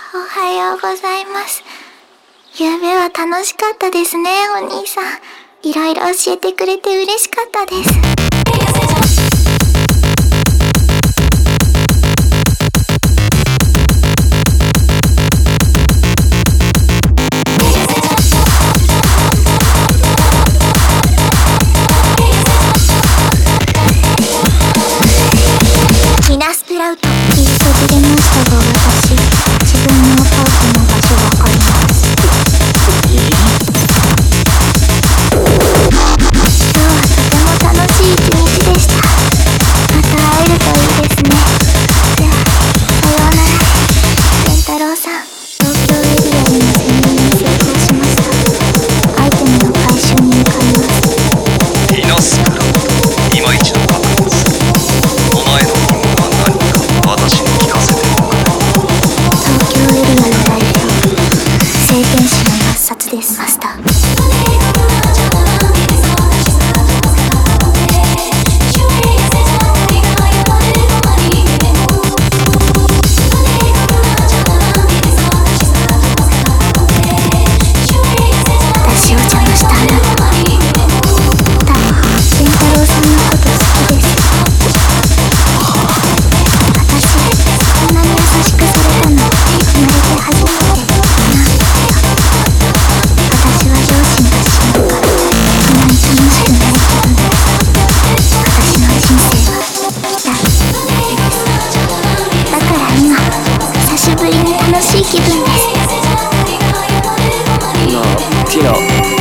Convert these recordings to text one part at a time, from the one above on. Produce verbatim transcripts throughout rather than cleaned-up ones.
おはようございます。ゆうべは楽しかったですね、お兄さん。いろいろ教えてくれて嬉しかったです。ミナスプラウト、言いそびれましたが私、自分のパートの場所わかります。今日はとても楽しい一日でした。また会えるといいですね。では、さようなら。健太郎さん、東京エリアでの潜入に成功しました。アイテムの回収に向かいます。 ミナスプラウト、今一度確認する。お前の任務は何か私に聞かせておくれ。 東京エリアのライター、聖天使の抹殺です、マスター。私を邪魔したあなたは、多分健太郎さんのこと好きです。私、こんなに優しくされたの、生まれて初めてだな。私は両親が死んだから、そんなに楽しくない気分です。私の人生は、痛いです。だから今、久しぶりに楽しい気分です。 なあ、ティナ。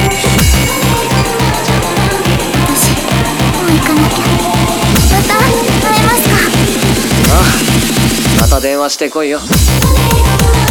私、もう行かなきゃ。また会えますか？ ああ、また電話してこいよ。